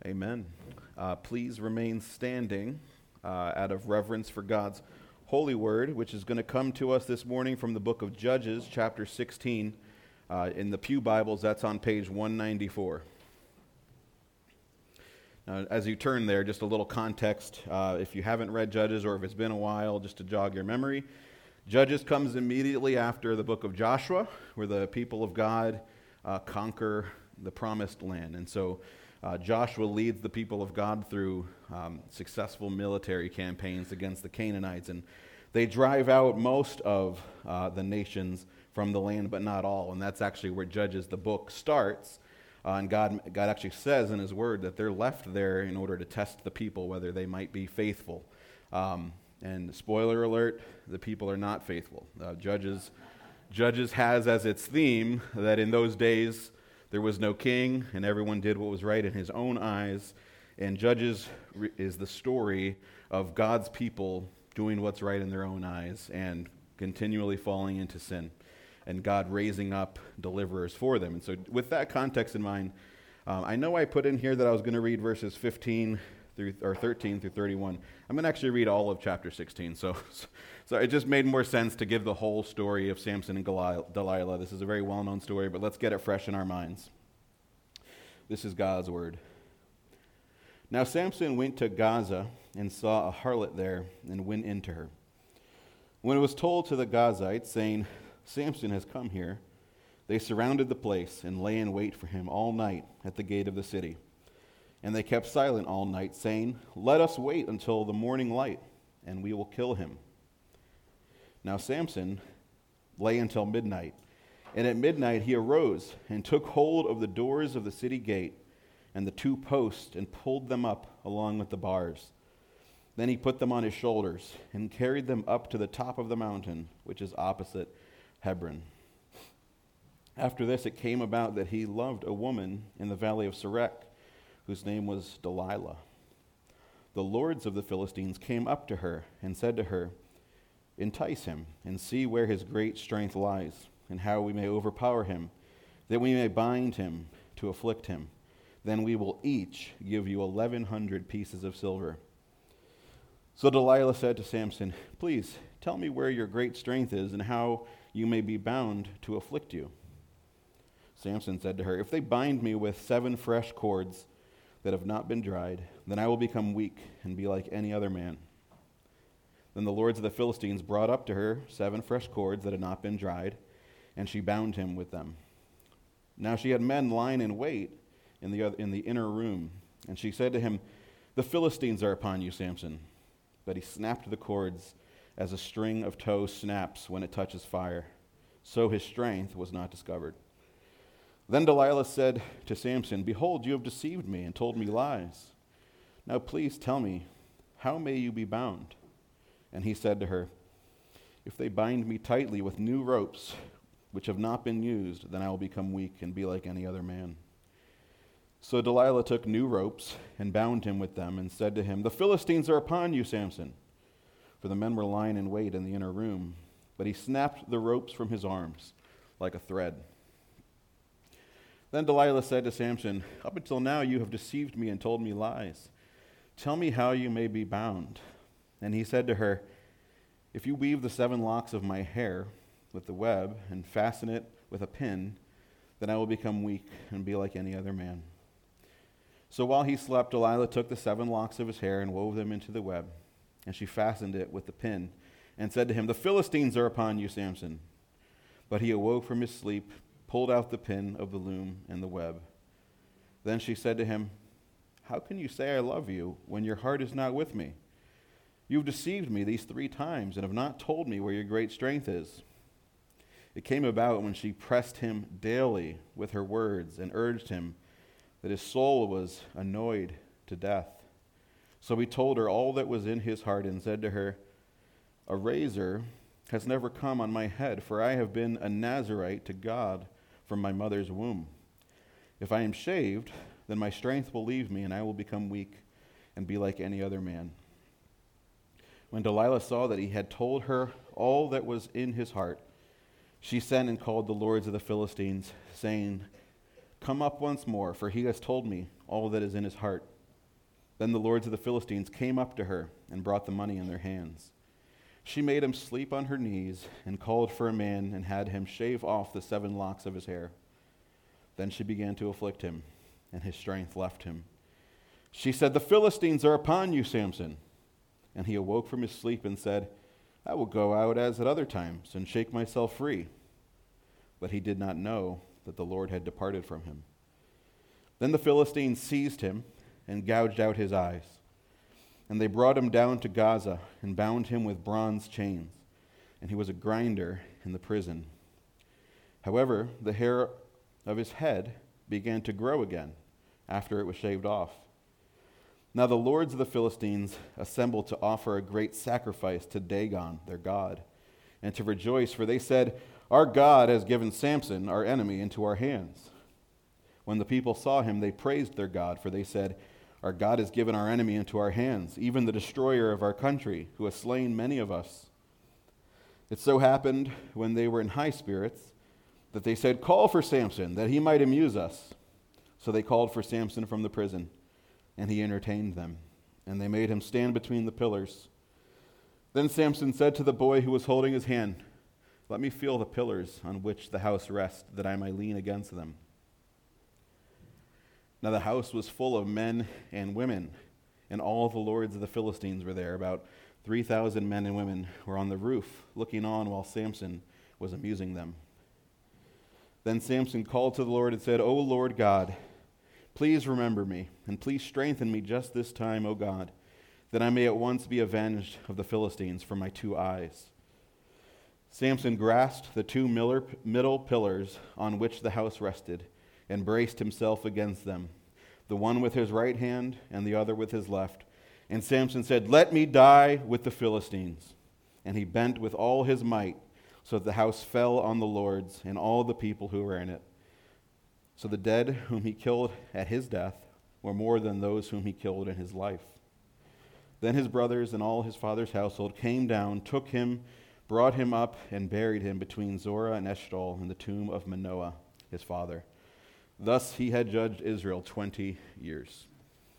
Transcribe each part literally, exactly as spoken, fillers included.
Amen. Uh, please remain standing uh, out of reverence for God's holy word, which is going to come to us this morning from the book of Judges, chapter sixteen. Uh, in the Pew Bibles, that's on page one ninety-four. Now, as you turn there, just a little context. Uh, if you haven't read Judges, or if it's been a while, just to jog your memory, Judges comes immediately after the book of Joshua, where the people of God uh, conquer the promised land. And so uh, Joshua leads the people of God through um, successful military campaigns against the Canaanites. And they drive out most of uh, the nations from the land, but not all. And that's actually where Judges, the book, starts. Uh, and God, God actually says in his word that they're left there in order to test the people, whether they might be faithful. Um, and spoiler alert, the people are not faithful. Uh, Judges, Judges has as its theme that in those days there was no king and everyone did what was right in his own eyes. And Judges re- is the story of God's people doing what's right in their own eyes and continually falling into sin, and God raising up deliverers for them. And so with that context in mind, um, I know I put in here that I was going to read verses fifteen through or thirteen through thirty-one. I'm going to actually read all of chapter sixteen. So, so it just made more sense to give the whole story of Samson and Delilah. This is a very well-known story, but let's get it fresh in our minds. This is God's word. Now Samson went to Gaza and saw a harlot there and went into her. When it was told to the Gazites, saying, Samson has come here, they surrounded the place and lay in wait for him all night at the gate of the city. And they kept silent all night, saying, Let us wait until the morning light, and we will kill him. Now Samson lay until midnight, and at midnight he arose and took hold of the doors of the city gate and the two posts and pulled them up along with the bars. Then he put them on his shoulders and carried them up to the top of the mountain, which is opposite Hebron. After this it came about that he loved a woman in the valley of Sorek, whose name was Delilah. The lords of the Philistines came up to her and said to her, Entice him and see where his great strength lies, and how we may overpower him, that we may bind him to afflict him. Then we will each give you eleven hundred pieces of silver. So Delilah said to Samson, Please tell me where your great strength is, and how you may be bound to afflict you. Samson said to her, If they bind me with seven fresh cords that have not been dried, then I will become weak and be like any other man. Then the lords of the Philistines brought up to her seven fresh cords that had not been dried, and she bound him with them. Now she had men lying in wait in the other, in the inner room, and she said to him, The Philistines are upon you, Samson. But he snapped the cords as a string of tow snaps when it touches fire. So his strength was not discovered. Then Delilah said to Samson, Behold, you have deceived me and told me lies. Now please tell me, how may you be bound? And he said to her, If they bind me tightly with new ropes, which have not been used, then I will become weak and be like any other man. So Delilah took new ropes and bound him with them and said to him, The Philistines are upon you, Samson. For the men were lying in wait in the inner room. But he snapped the ropes from his arms like a thread. Then Delilah said to Samson, Up until now you have deceived me and told me lies. Tell me how you may be bound. And he said to her, If you weave the seven locks of my hair with the web and fasten it with a pin, then I will become weak and be like any other man. So while he slept, Delilah took the seven locks of his hair and wove them into the web. And she fastened it with the pin and said to him, The Philistines are upon you, Samson. But he awoke from his sleep, pulled out the pin of the loom and the web. Then she said to him, How can you say I love you when your heart is not with me? You have deceived me these three times and have not told me where your great strength is. It came about when she pressed him daily with her words and urged him that his soul was annoyed to death. So he told her all that was in his heart and said to her, A razor has never come on my head, for I have been a Nazirite to God from my mother's womb. If I am shaved, then my strength will leave me, and I will become weak and be like any other man. When Delilah saw that he had told her all that was in his heart, she sent and called the lords of the Philistines, saying, Come up once more, for he has told me all that is in his heart. Then the lords of the Philistines came up to her and brought the money in their hands. She made him sleep on her knees and called for a man and had him shave off the seven locks of his hair. Then she began to afflict him, and his strength left him. She said, "The Philistines are upon you, Samson." And he awoke from his sleep and said, "I will go out as at other times and shake myself free." But he did not know that the Lord had departed from him. Then the Philistines seized him and gouged out his eyes. And they brought him down to Gaza and bound him with bronze chains, and he was a grinder in the prison. However, the hair of his head began to grow again after it was shaved off. Now the lords of the Philistines assembled to offer a great sacrifice to Dagon, their god, and to rejoice, for they said, "Our God has given Samson, our enemy, into our hands." When the people saw him, they praised their God, for they said, "Our God has given our enemy into our hands, even the destroyer of our country, who has slain many of us." It so happened, when they were in high spirits, that they said, "Call for Samson, that he might amuse us." So they called for Samson from the prison, and he entertained them, and they made him stand between the pillars. Then Samson said to the boy who was holding his hand, "Let me feel the pillars on which the house rests, that I may lean against them." Now the house was full of men and women, and all the lords of the Philistines were there. About three thousand men and women were on the roof, looking on while Samson was amusing them. Then Samson called to the Lord and said, "O Lord God, please remember me, and please strengthen me just this time, O God, that I may at once be avenged of the Philistines for my two eyes." Samson grasped the two middle pillars on which the house rested, and braced himself against them, the one with his right hand and the other with his left. And Samson said, "Let me die with the Philistines." And he bent with all his might, so that the house fell on the lords and all the people who were in it. So the dead whom he killed at his death were more than those whom he killed in his life. Then his brothers and all his father's household came down, took him, brought him up, and buried him between Zorah and Eshtaol in the tomb of Manoah, his father. Thus he had judged Israel twenty years.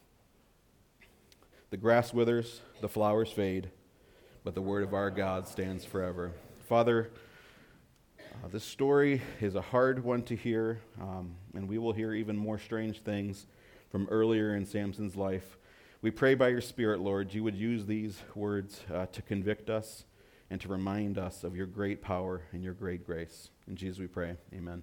The grass withers, the flowers fade, but the word of our God stands forever. Father, uh, this story is a hard one to hear, um, and we will hear even more strange things from earlier in Samson's life. We pray by your Spirit, Lord, you would use these words uh, to convict us and to remind us of your great power and your great grace. In Jesus we pray, amen.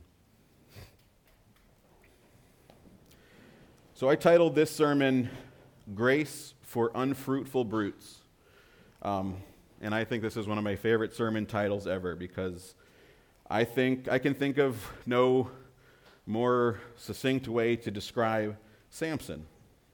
So I titled this sermon, "Grace for Unfruitful Brutes." Um, and I think this is one of my favorite sermon titles ever, because I think I can think of no more succinct way to describe Samson.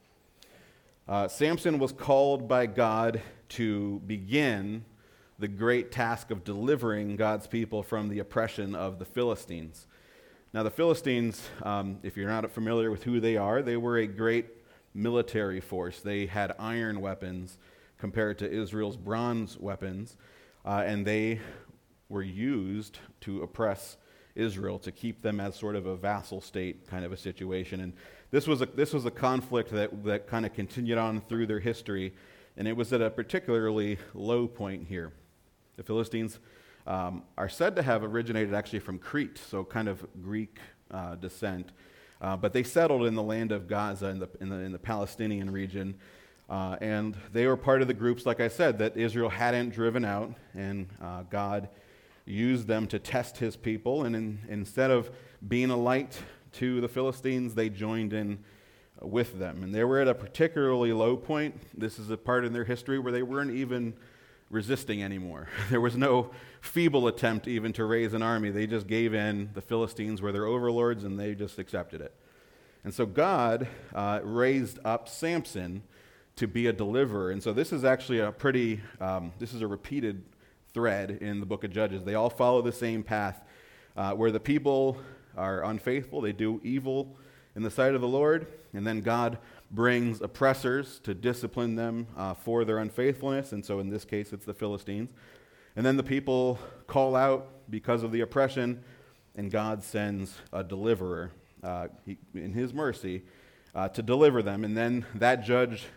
Uh, Samson was called by God to begin the great task of delivering God's people from the oppression of the Philistines. Now, the Philistines, um, if you're not familiar with who they are, they were a great military force. They had iron weapons compared to Israel's bronze weapons, uh, and they were used to oppress Israel, to keep them as sort of a vassal state kind of a situation. And this was a, this was a conflict that, that kind of continued on through their history, and it was at a particularly low point here. The Philistines Um, are said to have originated actually from Crete, so kind of Greek uh, descent. Uh, but they settled in the land of Gaza in the, in the, in the Palestinian region. Uh, and they were part of the groups, like I said, that Israel hadn't driven out. And uh, God used them to test his people. And in, instead of being a light to the Philistines, they joined in with them. And they were at a particularly low point. This is a part in their history where they weren't even resisting anymore. There was no feeble attempt even to raise an army. They just gave in. The Philistines were their overlords, and they just accepted it. And so God uh, raised up Samson to be a deliverer. And so this is actually a pretty, um, this is a repeated thread in the book of Judges. They all follow the same path, uh, where the people are unfaithful, they do evil in the sight of the Lord, and then God brings oppressors to discipline them uh, for their unfaithfulness. And so in this case, it's the Philistines. And then the people call out because of the oppression, and God sends a deliverer uh, he, in his mercy uh, to deliver them. And then that judge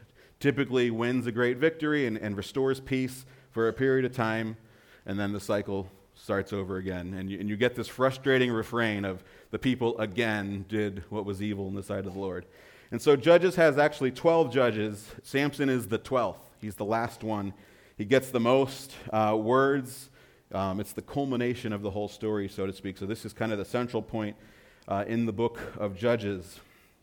typically wins a great victory and, and restores peace for a period of time, and then the cycle starts over again. And you, and you get this frustrating refrain of the people again did what was evil in the sight of the Lord. And so Judges has actually twelve judges. Samson is the twelfth. He's the last one. He gets the most uh, words. Um, it's the culmination of the whole story, so to speak. So this is kind of the central point uh, in the book of Judges.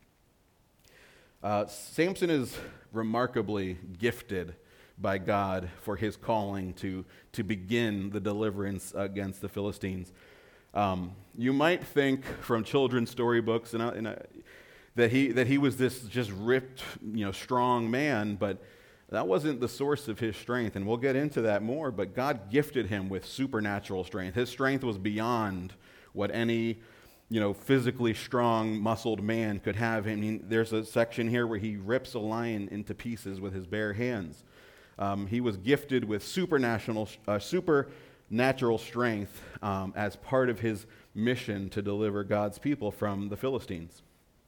Uh, Samson is remarkably gifted by God for his calling to, to begin the deliverance against the Philistines. Um, you might think from children's storybooks and, uh, and, uh, that he that he was this just ripped, you know, strong man, but that wasn't the source of his strength, and we'll get into that more, but God gifted him with supernatural strength. His strength was beyond what any, you know, physically strong, muscled man could have. I mean, there's a section here where he rips a lion into pieces with his bare hands. Um, he was gifted with supernatural, uh, supernatural strength um, as part of his mission to deliver God's people from the Philistines.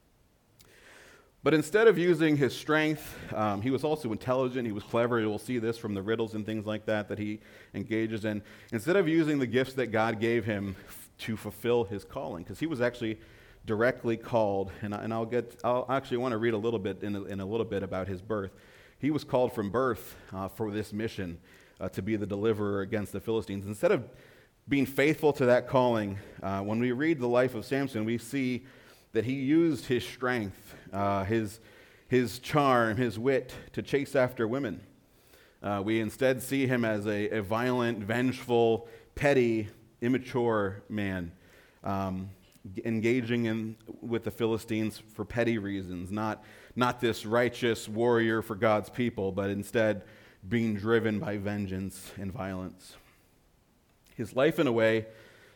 But instead of using his strength, um, he was also intelligent, he was clever. You'll see this from the riddles and things like that that he engages in. Instead of using the gifts that God gave him f- to fulfill his calling, because he was actually directly called, and, I, and I'll get, I'll actually want to read a little bit in a, in a little bit about his birth. He was called from birth uh, for this mission uh, to be the deliverer against the Philistines. Instead of being faithful to that calling, uh, when we read the life of Samson, we see that he used his strength, uh, his, his charm, his wit to chase after women. Uh, we instead see him as a, a violent, vengeful, petty, immature man, um, engaging in with the Philistines for petty reasons, not, not this righteous warrior for God's people, but instead being driven by vengeance and violence. His life, in a way,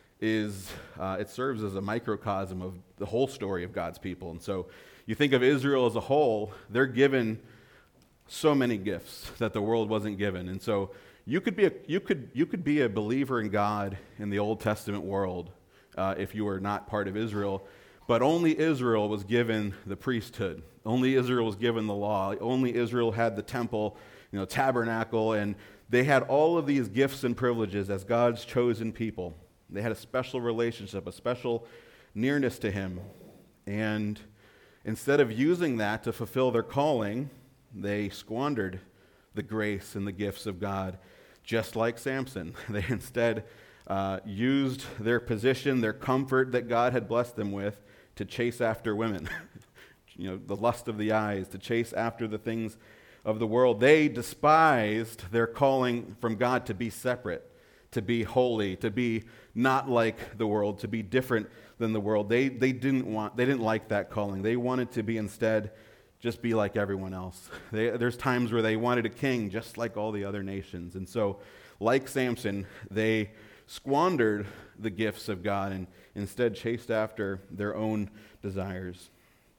is uh, it serves as a microcosm of the whole story of God's people. And so you think of Israel as a whole, they're given so many gifts that the world wasn't given. And so you could be a, you could you could be a believer in God in the Old Testament world uh, if you were not part of Israel, but only Israel was given the priesthood. Only Israel was given the law. Only Israel had the temple, you know, tabernacle, and they had all of these gifts and privileges as God's chosen people. They had a special relationship, a special nearness to him. And instead of using that to fulfill their calling, they squandered the grace and the gifts of God, just like Samson. They instead uh, used their position, their comfort that God had blessed them with, to chase after women. You know, the lust of the eyes, to chase after the things of the world. They despised their calling from God to be separate, to be holy, to be not like the world, to be different than the world. They they didn't want, they didn't like that calling. They wanted to be instead just be like everyone else. They, there's times where they wanted a king just like all the other nations. And so, like Samson, they squandered the gifts of God and instead chased after their own desires.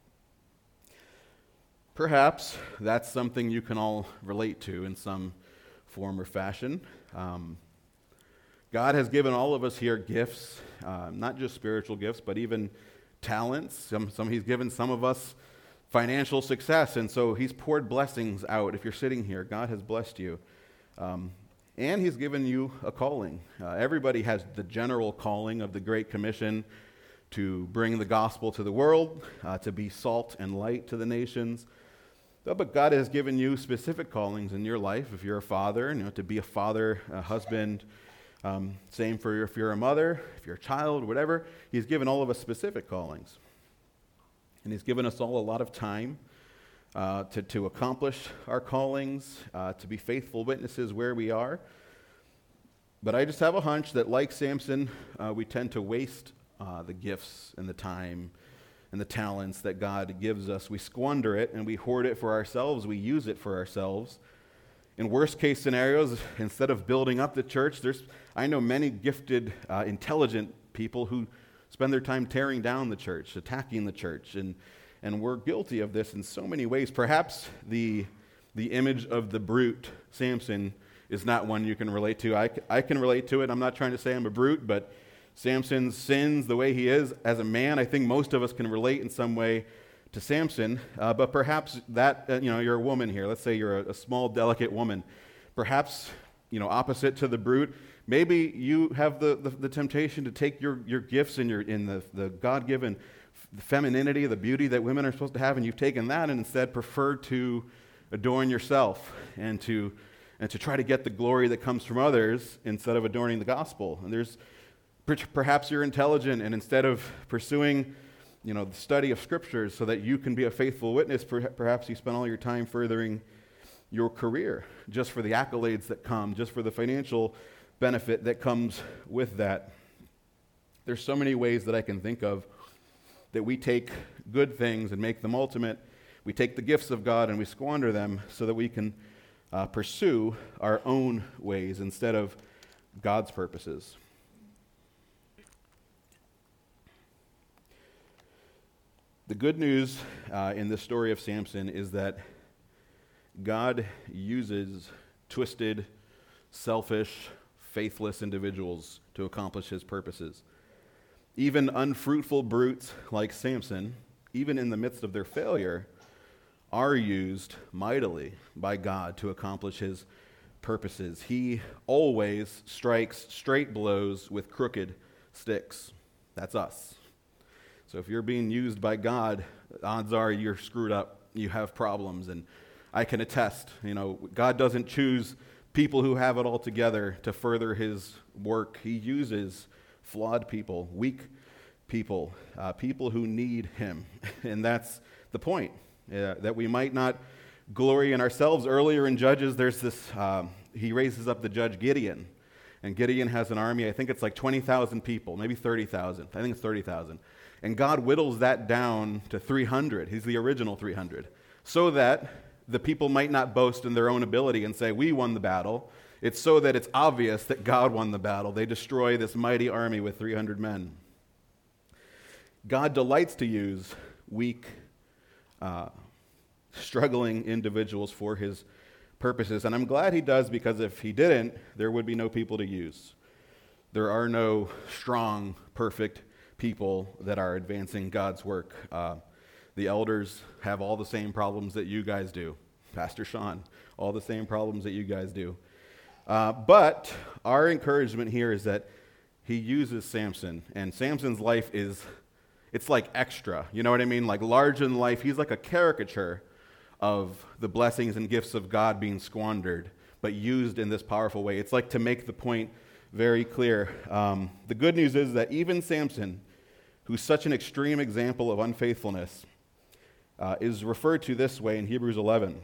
Perhaps that's something you can all relate to in some form or fashion. Um, God has given all of us here gifts, uh, not just spiritual gifts, but even talents. Some, some He's given some of us financial success, and so He's poured blessings out. If you're sitting here, God has blessed you. Um, and He's given you a calling. Uh, everybody has the general calling of the Great Commission to bring the gospel to the world, uh, to be salt and light to the nations. But God has given you specific callings in your life. If you're a father, you know, to be a father, a husband. Um, same for if you're a mother, if you're a child, whatever. He's given all of us specific callings. And He's given us all a lot of time uh, to, to accomplish our callings, uh, to be faithful witnesses where we are. But I just have a hunch that, like Samson, uh, we tend to waste uh, the gifts and the time and the talents that God gives us. We squander it and we hoard it for ourselves. We use it for ourselves. In worst case scenarios, instead of building up the church, there's I know many gifted, uh, intelligent people who spend their time tearing down the church, attacking the church, and and we're guilty of this in so many ways. Perhaps the the image of the brute Samson is not one you can relate to. I, I can relate to it. I'm not trying to say I'm a brute, but Samson's sins, the way he is as a man, I think most of us can relate in some way to Samson, uh, but perhaps that, uh, you know, you're a woman here. Let's say you're a, a small, delicate woman. Perhaps, you know, opposite to the brute, maybe you have the, the, the temptation to take your, your gifts and your in the, the God-given f- femininity, the beauty that women are supposed to have, and you've taken that and instead prefer to adorn yourself and to and to try to get the glory that comes from others instead of adorning the gospel. And there's perhaps you're intelligent, and instead of pursuing, you know, the study of scriptures so that you can be a faithful witness, perhaps you spend all your time furthering your career just for the accolades that come, just for the financial benefit that comes with that. There's so many ways that I can think of that we take good things and make them ultimate. We take the gifts of God and we squander them so that we can uh, pursue our own ways instead of God's purposes. The good news uh, in this story of Samson is that God uses twisted, selfish, faithless individuals to accomplish his purposes. Even unfruitful brutes like Samson, even in the midst of their failure, are used mightily by God to accomplish his purposes. He always strikes straight blows with crooked sticks. That's us. So if you're being used by God, odds are you're screwed up, you have problems, and I can attest, you know, God doesn't choose people who have it all together to further his work. He uses flawed people, weak people, uh, people who need him. And that's the point, uh, that we might not glory in ourselves. Earlier in Judges, there's this, um, he raises up the judge Gideon. And Gideon has an army, I think it's like twenty thousand people, maybe thirty thousand. I think it's thirty thousand. And God whittles that down to three hundred. He's the original three hundred. So that the people might not boast in their own ability and say, we won the battle. It's so that it's obvious that God won the battle. They destroy this mighty army with three hundred men. God delights to use weak, uh, struggling individuals for his purposes. And I'm glad he does, because if he didn't, there would be no people to use. There are no strong, perfect people that are advancing God's work. Uh, the elders have all the same problems that you guys do. Pastor Sean, all the same problems that you guys do. Uh, but our encouragement here is that he uses Samson, and Samson's life is, it's like extra. You know what I mean? Like large in life. He's like a caricature of the blessings and gifts of God being squandered, but used in this powerful way. It's like to make the point very clear. Um, the good news is that even Samson, who's such an extreme example of unfaithfulness, uh, is referred to this way in Hebrews eleven.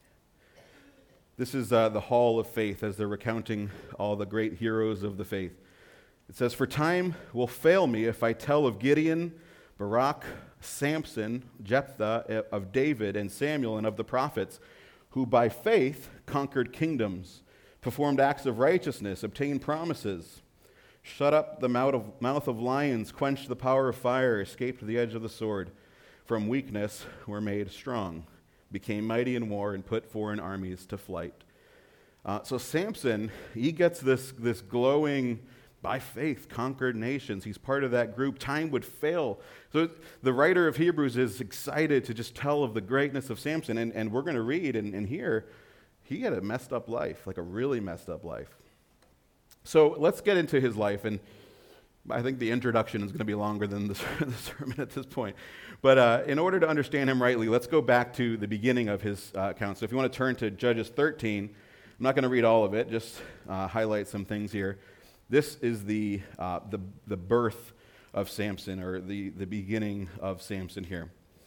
This is uh, the hall of faith as they're recounting all the great heroes of the faith. It says, "For time will fail me if I tell of Gideon, Barak, Samson, Jephthah, of David and Samuel, and of the prophets, who by faith conquered kingdoms, performed acts of righteousness, obtained promises, shut up the mouth of, mouth of lions, quenched the power of fire, escaped the edge of the sword, from weakness were made strong, became mighty in war, and put foreign armies to flight." Uh, so Samson, he gets this, this glowing, by faith, conquered nations. He's part of that group. Time would fail. So the writer of Hebrews is excited to just tell of the greatness of Samson, and, and we're going to read and, and hear he had a messed up life, like a really messed up life. So let's get into his life, and I think the introduction is going to be longer than the, the sermon at this point. But uh, in order to understand him rightly, let's go back to the beginning of his uh, account. So if you want to turn to Judges thirteen, I'm not going to read all of it, just uh, highlight some things here. This is the, uh, the the birth of Samson, or the, the beginning of Samson here.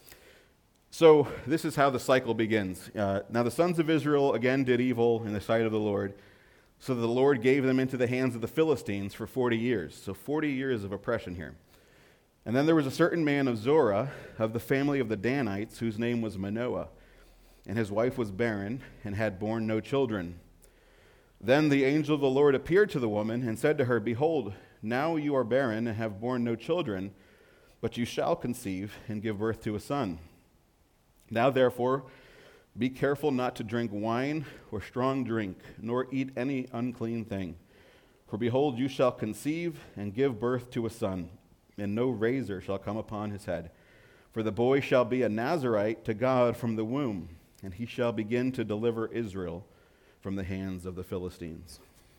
So this is how the cycle begins. Uh, now the sons of Israel again did evil in the sight of the Lord, so the Lord gave them into the hands of the Philistines for forty years. So forty years of oppression here. And then there was a certain man of Zorah, of the family of the Danites, whose name was Manoah. And his wife was barren, and had borne no children. Then the angel of the Lord appeared to the woman, and said to her, "Behold, now you are barren, and have borne no children, but you shall conceive, and give birth to a son. Now therefore, be careful not to drink wine or strong drink, nor eat any unclean thing. For behold, you shall conceive and give birth to a son, and no razor shall come upon his head. For the boy shall be a Nazirite to God from the womb, and he shall begin to deliver Israel from the hands of the Philistines.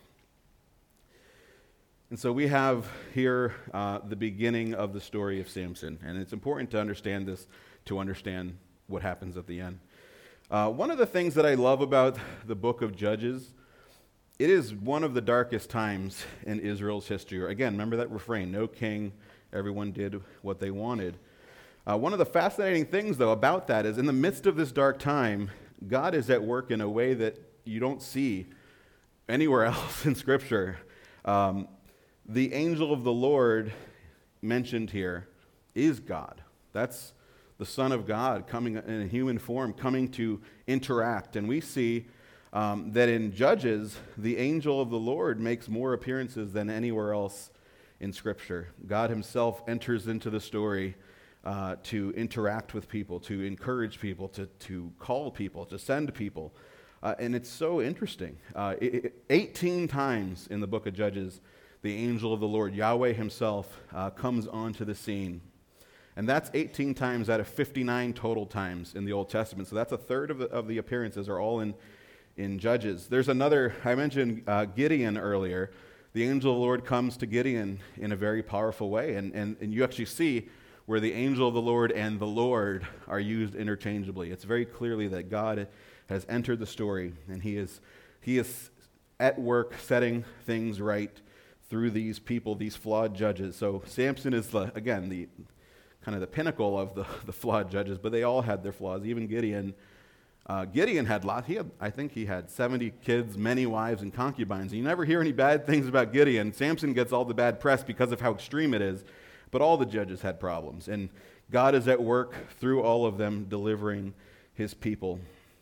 And so we have here uh, the beginning of the story of Samson, and it's important to understand this to understand what happens at the end. Uh, one of the things that I love about the book of Judges, it is one of the darkest times in Israel's history. Again, remember that refrain, no king, everyone did what they wanted. Uh, one of the fascinating things, though, about that is in the midst of this dark time, God is at work in a way that you don't see anywhere else in Scripture. Um, the angel of the Lord mentioned here is God. That's the Son of God coming in a human form, coming to interact. And we see um, that in Judges, the angel of the Lord makes more appearances than anywhere else in Scripture. God himself enters into the story Uh, to interact with people, to encourage people, to, to call people, to send people. Uh, and it's so interesting. Uh, it, it, eighteen times in the book of Judges, the angel of the Lord, Yahweh himself, uh, comes onto the scene. And that's eighteen times out of fifty-nine total times in the Old Testament. So that's a third of the, of the appearances are all in, in Judges. There's another, I mentioned uh, Gideon earlier. The angel of the Lord comes to Gideon in a very powerful way. And, and, and you actually see where the angel of the Lord and the Lord are used interchangeably. It's very clearly that God has entered the story, and he is he is at work setting things right through these people, these flawed judges. So Samson is, the, again, the kind of the pinnacle of the, the flawed judges, but they all had their flaws. Even Gideon. Uh, Gideon had lots. He had, I think he had seventy kids, many wives, and concubines. And you never hear any bad things about Gideon. Samson gets all the bad press because of how extreme it is. But all the judges had problems, and God is at work through all of them, delivering his people.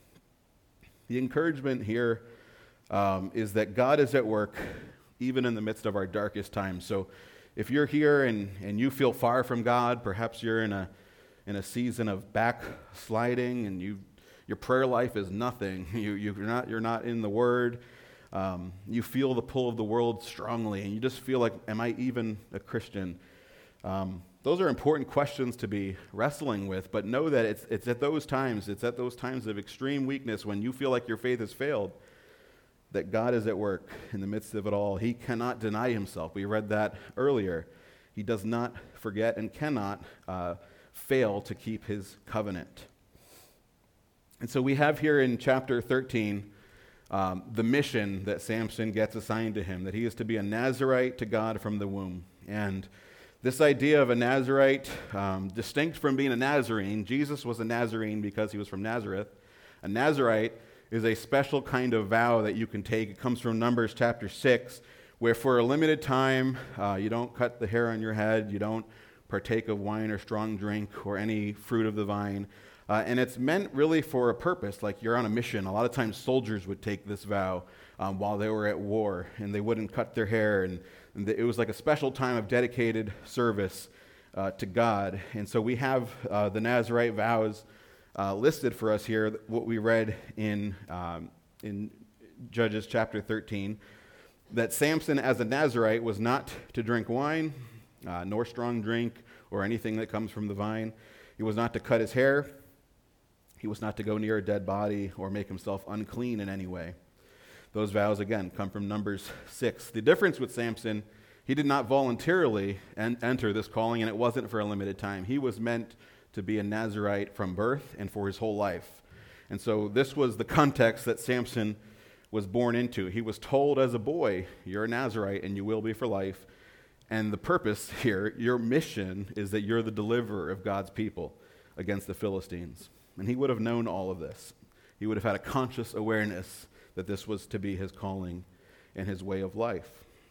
The encouragement here um, is that God is at work even in the midst of our darkest times. So if you're here and, and you feel far from God, perhaps you're in a in a season of backsliding, and you your prayer life is nothing. You, you're not you're not in the Word. Um, you feel the pull of the world strongly, and you just feel like, am I even a Christian? Um, those are important questions to be wrestling with, but know that it's it's at those times, it's at those times of extreme weakness when you feel like your faith has failed, that God is at work in the midst of it all. He cannot deny himself. We read that earlier. He does not forget and cannot uh, fail to keep his covenant. And so we have here in chapter thirteen um, the mission that Samson gets assigned to him, that he is to be a Nazirite to God from the womb. And this idea of a Nazirite, um, distinct from being a Nazarene, Jesus was a Nazarene because he was from Nazareth. A Nazirite is a special kind of vow that you can take. It comes from Numbers chapter six, where for a limited time, uh, you don't cut the hair on your head, you don't partake of wine or strong drink or any fruit of the vine. Uh, and it's meant really for a purpose, like you're on a mission. A lot of times soldiers would take this vow um, while they were at war, and they wouldn't cut their hair, and, and it was like a special time of dedicated service uh, to God. And so we have uh, the Nazirite vows uh, listed for us here, what we read in, um, in Judges chapter thirteen, that Samson as a Nazirite was not to drink wine, uh, nor strong drink, or anything that comes from the vine. He was not to cut his hair. He was not to go near a dead body or make himself unclean in any way. Those vows, again, come from Numbers six. The difference with Samson, he did not voluntarily en- enter this calling, and it wasn't for a limited time. He was meant to be a Nazirite from birth and for his whole life. And so this was the context that Samson was born into. He was told as a boy, you're a Nazirite and you will be for life. And the purpose here, your mission, is that you're the deliverer of God's people against the Philistines. And he would have known all of this. He would have had a conscious awareness that this was to be his calling and his way of life.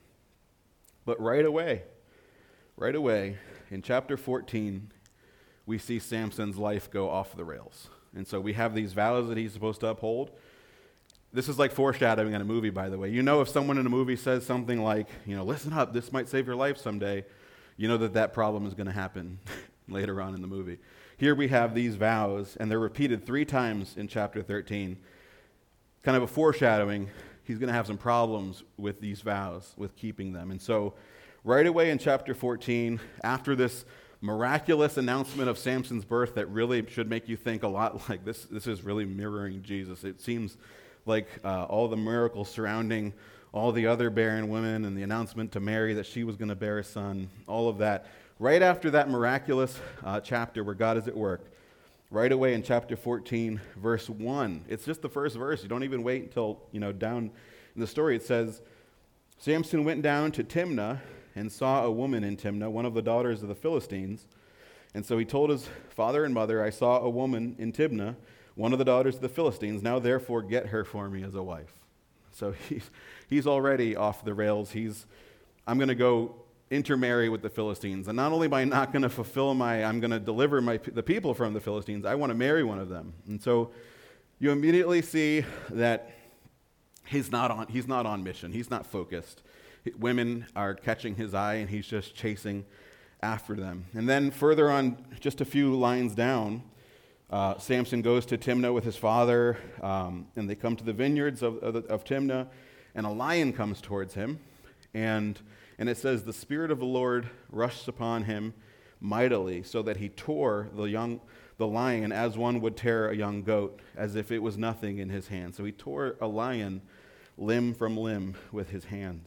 But right away, right away, in chapter fourteen, we see Samson's life go off the rails. And so we have these vows that he's supposed to uphold. This is like foreshadowing in a movie, by the way. You know, if someone in a movie says something like, you know, listen up, this might save your life someday, you know that that problem is going to happen later on in the movie. Here we have these vows, and they're repeated three times in chapter thirteen. Kind of a foreshadowing, he's going to have some problems with these vows, with keeping them. And so right away in chapter fourteen, after this miraculous announcement of Samson's birth that really should make you think a lot like this. This is really mirroring Jesus. It seems like uh, all the miracles surrounding all the other barren women and the announcement to Mary that she was going to bear a son, all of that. Right after that miraculous uh, chapter where God is at work, right away in chapter fourteen, verse one, it's just the first verse. You don't even wait until, you know, down in the story. It says, Samson went down to Timnah and saw a woman in Timnah, one of the daughters of the Philistines. And so he told his father and mother, I saw a woman in Timnah, one of the daughters of the Philistines. Now therefore get her for me as a wife. So he's, he's already off the rails. He's, I'm going to go intermarry with the Philistines. And not only am I not going to fulfill my, I'm going to deliver my the people from the Philistines, I want to marry one of them. And so you immediately see that he's not on, he's not on mission. He's not focused. Women are catching his eye, and he's just chasing after them. And then further on, just a few lines down, uh, Samson goes to Timnah with his father, um, and they come to the vineyards of, of, of Timnah, and a lion comes towards him, and and it says, the Spirit of the Lord rushed upon him mightily, so that he tore the young the lion as one would tear a young goat, as if it was nothing in his hand. So he tore a lion limb from limb with his hands.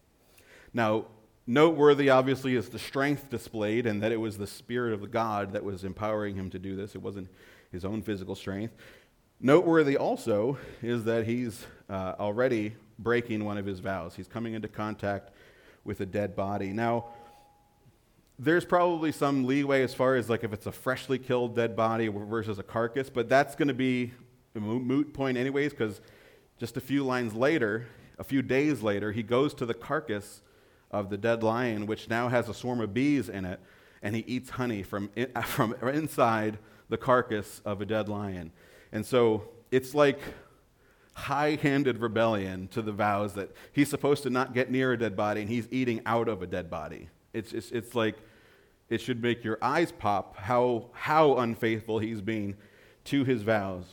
Now, noteworthy, obviously, is the strength displayed, and that it was the Spirit of God that was empowering him to do this. It wasn't his own physical strength. Noteworthy also is that he's uh, already breaking one of his vows. He's coming into contact with a dead body. Now, there's probably some leeway as far as like if it's a freshly killed dead body versus a carcass, but that's going to be a moot point anyways, because just a few lines later, a few days later, he goes to the carcass of the dead lion, which now has a swarm of bees in it, and he eats honey from in, from inside the carcass of a dead lion. And so it's like high-handed rebellion to the vows that he's supposed to not get near a dead body, and he's eating out of a dead body. It's it's, it's like it should make your eyes pop how how unfaithful he's being to his vows.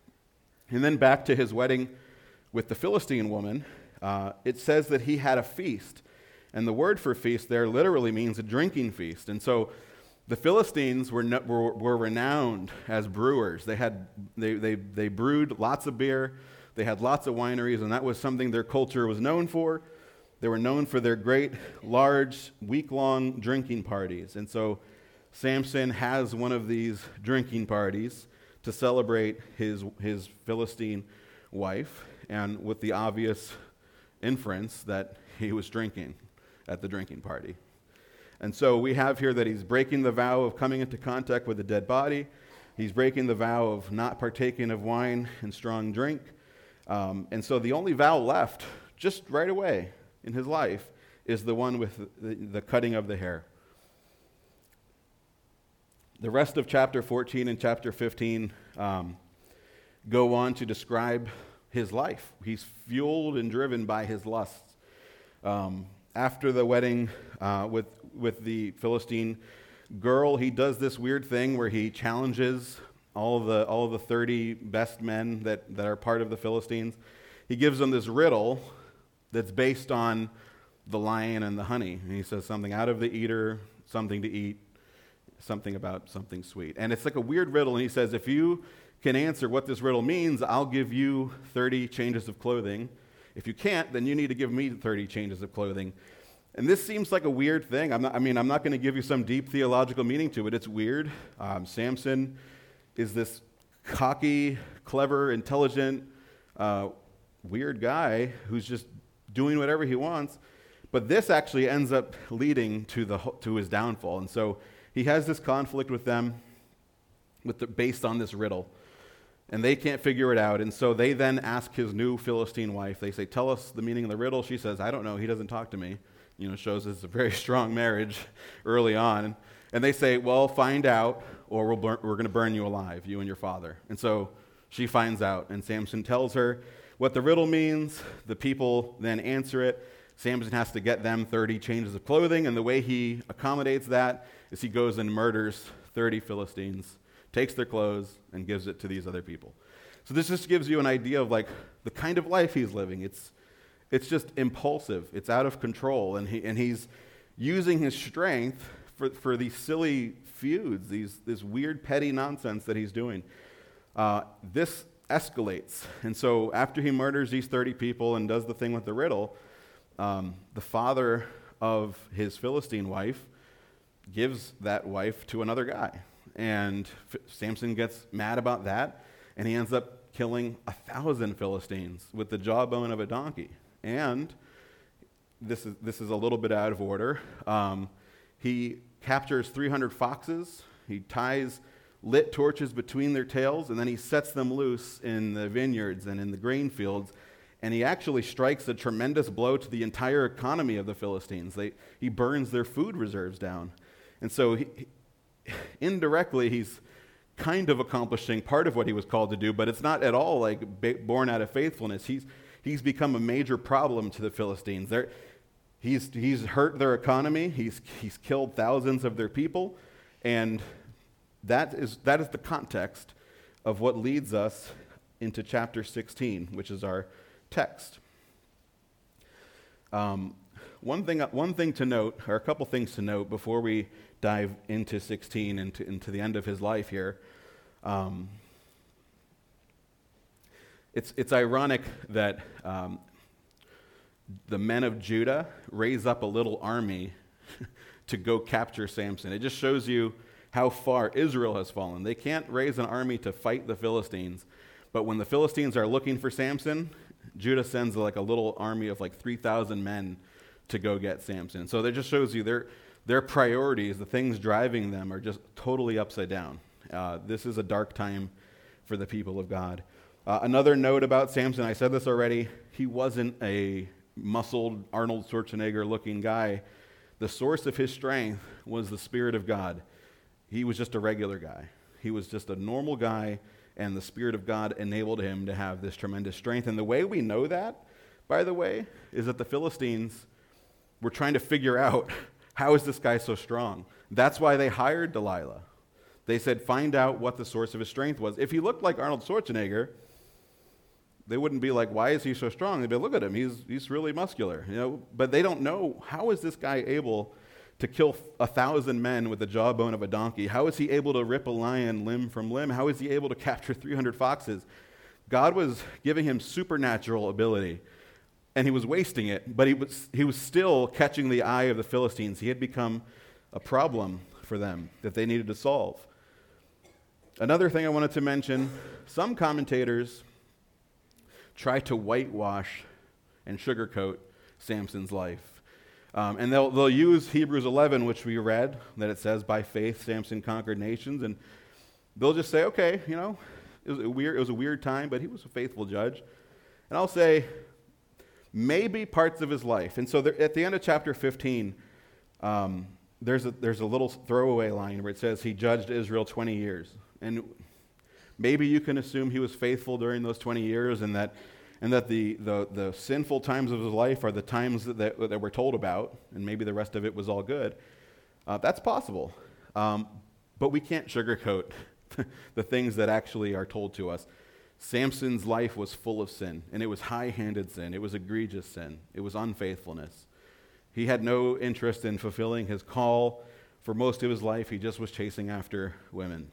And then back to his wedding with the Philistine woman, uh, it says that he had a feast. And the word for feast there literally means a drinking feast. And so the Philistines were no, were, were renowned as brewers. They had they, they they brewed lots of beer. They had lots of wineries, and that was something their culture was known for. They were known for their great, large, week-long drinking parties. And so Samson has one of these drinking parties to celebrate his his Philistine wife, and with the obvious inference that he was drinking at the drinking party. And so we have here that he's breaking the vow of coming into contact with a dead body. He's breaking the vow of not partaking of wine and strong drink. Um, and so the only vow left, just right away in his life, is the one with the, the cutting of the hair. The rest of chapter fourteen and chapter fifteen um, go on to describe his life. He's fueled and driven by his lusts. Um, after the wedding uh, with with the Philistine girl, he does this weird thing where he challenges all of the all of the thirty best men that, that are part of the Philistines. He gives them this riddle that's based on the lion and the honey. And he says something out of the eater, something to eat, something about something sweet. And it's like a weird riddle, and he says, if you can answer what this riddle means, I'll give you thirty changes of clothing. If you can't, then you need to give me thirty changes of clothing. And this seems like a weird thing. I'm not, I mean, I'm not going to give you some deep theological meaning to it. It's weird. Um, Samson is this cocky, clever, intelligent, uh, weird guy who's just doing whatever he wants. But this actually ends up leading to the to his downfall. And so he has this conflict with them with the, based on this riddle. And they can't figure it out. And so they then ask his new Philistine wife. They say, tell us the meaning of the riddle. She says, I don't know. He doesn't talk to me. You know, shows it's a very strong marriage early on. And they say, well, find out, or we'll burn, we're going to burn you alive, you and your father. And so she finds out, and Samson tells her what the riddle means. The people then answer it. Samson has to get them thirty changes of clothing, and the way he accommodates that is he goes and murders thirty Philistines, takes their clothes, and gives it to these other people. So this just gives you an idea of like the kind of life he's living. It's it's just impulsive. It's out of control, and he and he's using his strength for, for these silly feuds, these this weird petty nonsense that he's doing. Uh, this escalates. And so after he murders these thirty people and does the thing with the riddle, um, the father of his Philistine wife gives that wife to another guy. And F- Samson gets mad about that, and he ends up killing a thousand Philistines with the jawbone of a donkey. And this is this is a little bit out of order. Um, he captures three hundred foxes. He ties lit torches between their tails, and then he sets them loose in the vineyards and in the grain fields. And he actually strikes a tremendous blow to the entire economy of the Philistines. They, he burns their food reserves down. And so he, indirectly, he's kind of accomplishing part of what he was called to do, but it's not at all like ba- born out of faithfulness. He's he's become a major problem to the Philistines. They're, he's he's hurt their economy. He's he's killed thousands of their people, and that is that is the context of what leads us into chapter sixteen, which is our text. Um, one thing one thing to note, or a couple things to note before we dive into sixteen and into, into the end of his life here. Um, it's it's ironic that um, the men of Judah raise up a little army to go capture Samson. It just shows you how far Israel has fallen. They can't raise an army to fight the Philistines, but when the Philistines are looking for Samson, Judah sends like a little army of like three thousand men to go get Samson. So that just shows you their their priorities, the things driving them, are just totally upside down. Uh, this is a dark time for the people of God. Uh, another note about Samson, I said this already, he wasn't a muscled Arnold Schwarzenegger-looking guy. The source of his strength was the Spirit of God. He was just a regular guy. He was just a normal guy, and the Spirit of God enabled him to have this tremendous strength. And the way we know that, by the way, is that the Philistines were trying to figure out, how is this guy so strong? That's why they hired Delilah. They said, find out what the source of his strength was. If he looked like Arnold Schwarzenegger, they wouldn't be like, why is he so strong? They'd be, look at him, he's he's really muscular. You know, but they don't know, how is this guy able to kill a thousand men with the jawbone of a donkey? How is he able to rip a lion limb from limb? How is he able to capture three hundred foxes? God was giving him supernatural ability, and he was wasting it, but he was he was still catching the eye of the Philistines. He had become a problem for them that they needed to solve. Another thing I wanted to mention, some commentators try to whitewash and sugarcoat Samson's life. Um, and they'll they'll use Hebrews eleven, which we read, that it says, by faith Samson conquered nations, and they'll just say, okay, you know, it was a weird, it was a weird time, but he was a faithful judge. And I'll say, maybe parts of his life. And so there, at the end of chapter fifteen, um, there's a there's a little throwaway line where it says he judged Israel twenty years. And maybe you can assume he was faithful during those twenty years, and that and that the, the, the sinful times of his life are the times that, that, that we're told about, and maybe the rest of it was all good. Uh, that's possible. Um, but we can't sugarcoat the things that actually are told to us. Samson's life was full of sin, and it was high-handed sin. It was egregious sin. It was unfaithfulness. He had no interest in fulfilling his call. For most of his life, he just was chasing after women.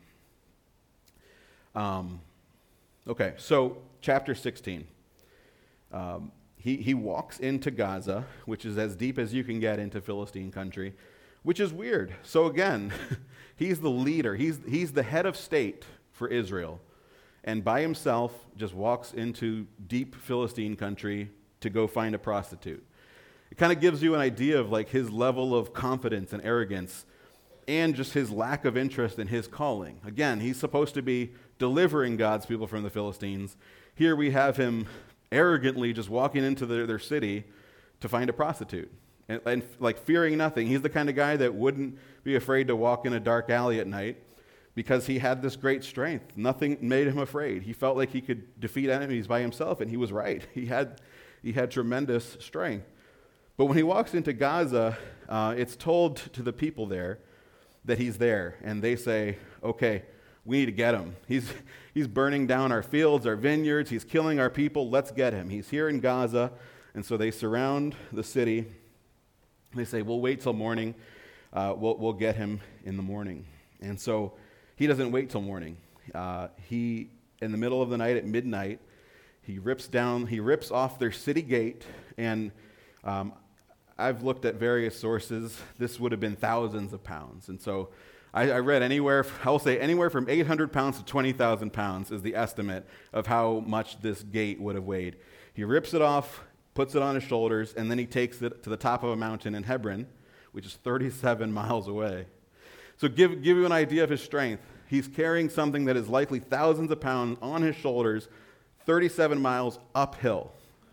Um, okay, so chapter sixteen. Um, he, he walks into Gaza, which is as deep as you can get into Philistine country, which is weird. So again, he's the leader. He's, he's the head of state for Israel. And by himself just walks into deep Philistine country to go find a prostitute. It kind of gives you an idea of like his level of confidence and arrogance, and just his lack of interest in his calling. Again, he's supposed to be delivering God's people from the Philistines. Here we have him arrogantly just walking into their, their city to find a prostitute. And, and like fearing nothing. He's the kind of guy that wouldn't be afraid to walk in a dark alley at night because he had this great strength. Nothing made him afraid. He felt like he could defeat enemies by himself, and he was right. He had, he had tremendous strength. But when he walks into Gaza, uh, it's told to the people there that he's there, and they say, okay, we need to get him. He's, he's burning down our fields, our vineyards, he's killing our people, let's get him. He's here in Gaza, and so they surround the city. They say, we'll wait till morning. uh, we'll, we'll get him in the morning. And so he doesn't wait till morning. Uh, he, in the middle of the night at midnight, he rips down, he rips off their city gate, and um, I've looked at various sources. This would have been thousands of pounds. And so I, I read anywhere, I'll say anywhere from eight hundred pounds to twenty thousand pounds is the estimate of how much this gate would have weighed. He rips it off, puts it on his shoulders, and then he takes it to the top of a mountain in Hebron, which is thirty-seven miles away. So give, give you an idea of his strength. He's carrying something that is likely thousands of pounds on his shoulders, thirty-seven miles uphill.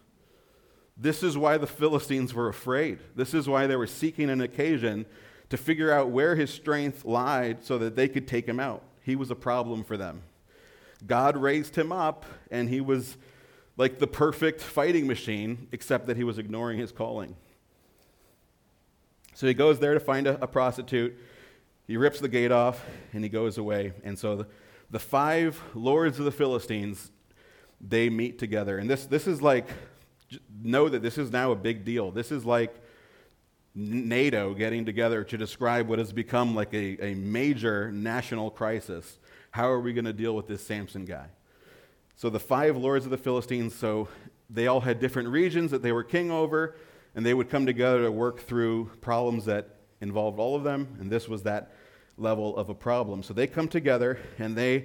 This is why the Philistines were afraid. This is why they were seeking an occasion to figure out where his strength lied so that they could take him out. He was a problem for them. God raised him up, and he was like the perfect fighting machine, except that he was ignoring his calling. So he goes there to find a, a prostitute. He rips the gate off, and he goes away. And so the, the five lords of the Philistines, they meet together. And this, this is like, know that this is now a big deal. This is like NATO getting together to describe what has become like a, a major national crisis. How are we going to deal with this Samson guy? So the five lords of the Philistines, so they all had different regions that they were king over, and they would come together to work through problems that involved all of them, and this was that level of a problem. So they come together, and they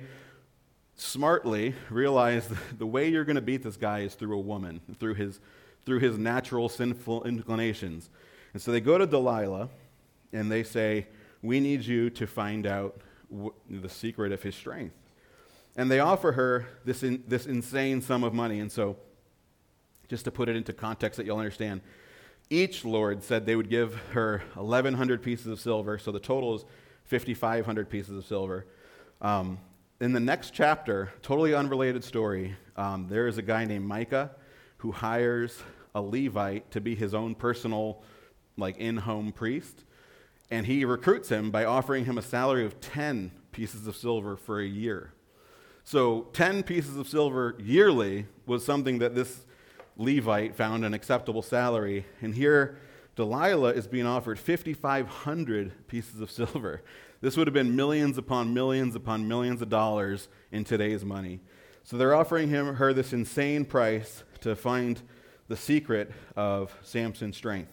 smartly realize the way you're going to beat this guy is through a woman, through his, through his natural sinful inclinations. And so they go to Delilah, and they say, we need you to find out w- the secret of his strength. And they offer her this in, this insane sum of money. And so, just to put it into context that you'll understand, each lord said they would give her eleven hundred pieces of silver, so the total is fifty-five hundred pieces of silver. Um, in the next chapter, totally unrelated story, um, there is a guy named Micah who hires a Levite to be his own personal, like, in-home priest. And he recruits him by offering him a salary of ten pieces of silver for a year. So ten pieces of silver yearly was something that this Levite found an acceptable salary. And here, Delilah is being offered fifty-five hundred pieces of silver. This would have been millions upon millions upon millions of dollars in today's money. So they're offering him her this insane price to find the secret of Samson's strength.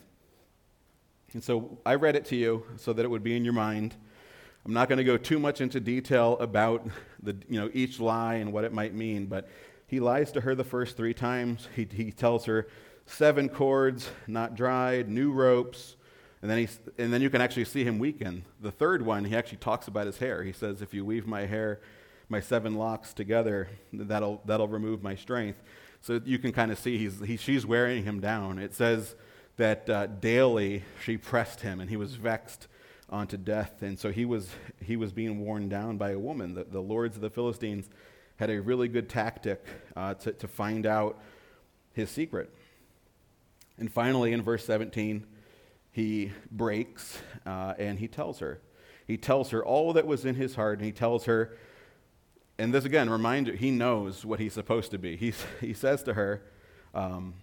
And so I read it to you so that it would be in your mind. I'm not going to go too much into detail about the, you know, each lie and what it might mean, but he lies to her the first three times. He, he tells her seven cords, not dried, new ropes, and then, he, and then you can actually see him weaken. The third one, he actually talks about his hair. He says, if you weave my hair, my seven locks together, that'll, that'll remove my strength. So you can kind of see he's, he, she's wearing him down. It says that uh, daily she pressed him, and he was vexed unto death. And so he was he was being worn down by a woman. The, the lords of the Philistines had a really good tactic uh, to, to find out his secret. And finally, in verse seventeen, he breaks uh, and he tells her. He tells her all that was in his heart, and he tells her, and this again, reminder, he knows what he's supposed to be. He's, he says to her, um,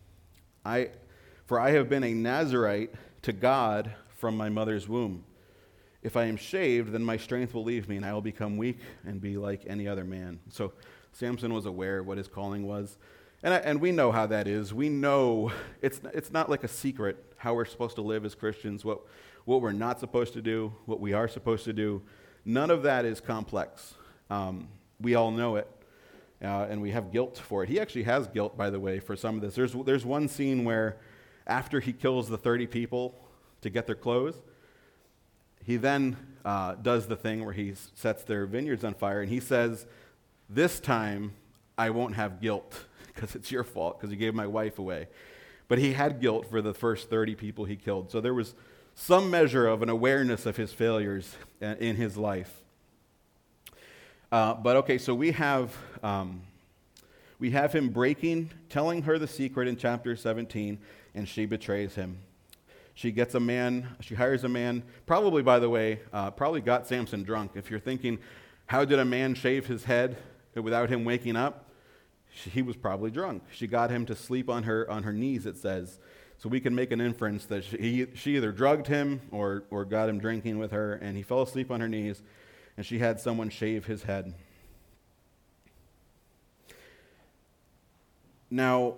I, for I have been a Nazirite to God from my mother's womb. If I am shaved, then my strength will leave me, and I will become weak and be like any other man. So Samson was aware of what his calling was. And, I, and we know how that is. We know it's, it's not like a secret how we're supposed to live as Christians, what, what we're not supposed to do, what we are supposed to do. None of that is complex. Um, we all know it, uh, and we have guilt for it. He actually has guilt, by the way, for some of this. There's, there's one scene where after he kills the thirty people to get their clothes, he then uh, does the thing where he sets their vineyards on fire, and he says, this time I won't have guilt because it's your fault because you gave my wife away. But he had guilt for the first thirty people he killed. So there was some measure of an awareness of his failures in his life. Uh, but okay, so we have um, we have him breaking, telling her the secret in chapter seventeen, and she betrays him. She gets a man, she hires a man, probably, by the way, uh, probably got Samson drunk. If you're thinking, how did a man shave his head without him waking up? She, he was probably drunk. She got him to sleep on her on her knees, it says. So we can make an inference that she, he, she either drugged him or, or got him drinking with her, and he fell asleep on her knees, and she had someone shave his head. Now,